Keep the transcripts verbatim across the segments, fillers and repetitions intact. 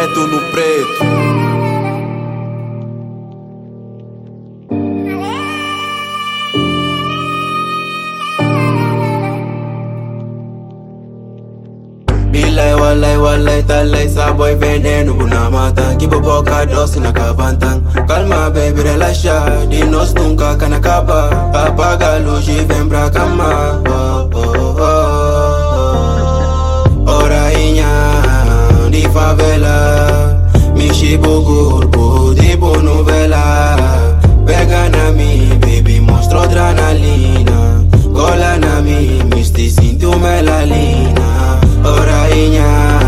preto no preto. Bilai walai walai talai saboy veneno buna mata Kibo boca doce na cabantang. Calma baby relaxa, de nós nunca can acabar. Apaga a luz e vem pra cama. Oh, oh, oh, oh. Oh rainha de favela, mexe pro corpo de boa novela. Pega na mim baby, mostra adrenalina. Cola na mim, misti sinto melalina. Oh rainha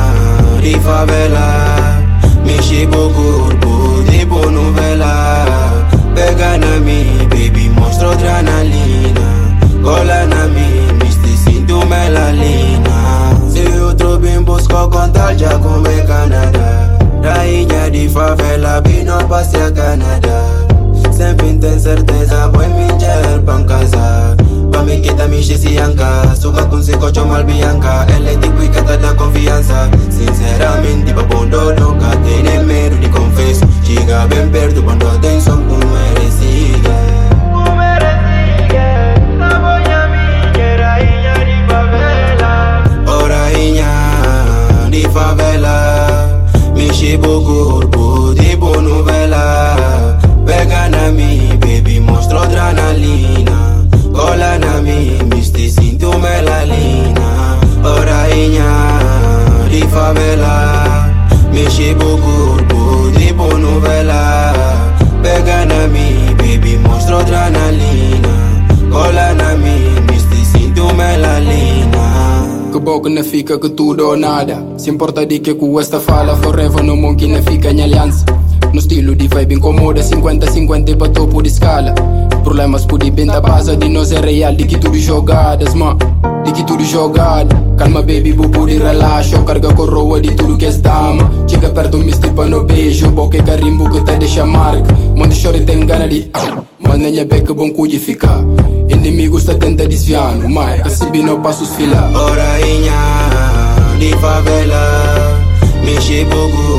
de favela, mexe pro corpo de boa novela. Pega na mim, baby, mostra adrenalina. Cola na mim, misti sinto melalina. Se outro bem busco contar já come Canadá. Rainha de favela, vino passear Canadá. Sempre tem certeza, boy me gel pra casar. Pa me quita mi chisianca, suga com cocho mal bianca. Ela é tipo e cata da confiança. Sinceramente, pa pondo nunca tem medo de confesso. Chega bem perto quando tem som com merecia. Com merecia, na boia minha rainha de favela. Oh rainha de favela, mexe pro corpo de boa novela. Pega na mim, baby, mostra adrenalina. Cola na mim, misti sinto melalina. Oh rainha de favela, mexe pro corpo de boa novela. Pega na mim, baby, mostra adrenalina. Cola na mim, misti sinto melalina. Que boca não fica que tudo ou nada. Se importa de que com esta fala forever no monkey não fica em aliança. No estilo de vibe incomoda cinquenta cinquenta para topo de escala. Problemas por bem da base de nós é real. De que tudo jogadas, man, de que tudo jogado. Calma baby, bubu de relaxo. Carga coroa de tudo que és dama. Chega perto, me estipa no beijo. Boca e carimbo que te deixa marca. Manda chore tem gana de ah. Manda minha beca bom cuide ficar. Inimigos tá tenta desviando. Mas assim não passo os filar. Oh rainha de favela, mexe pouco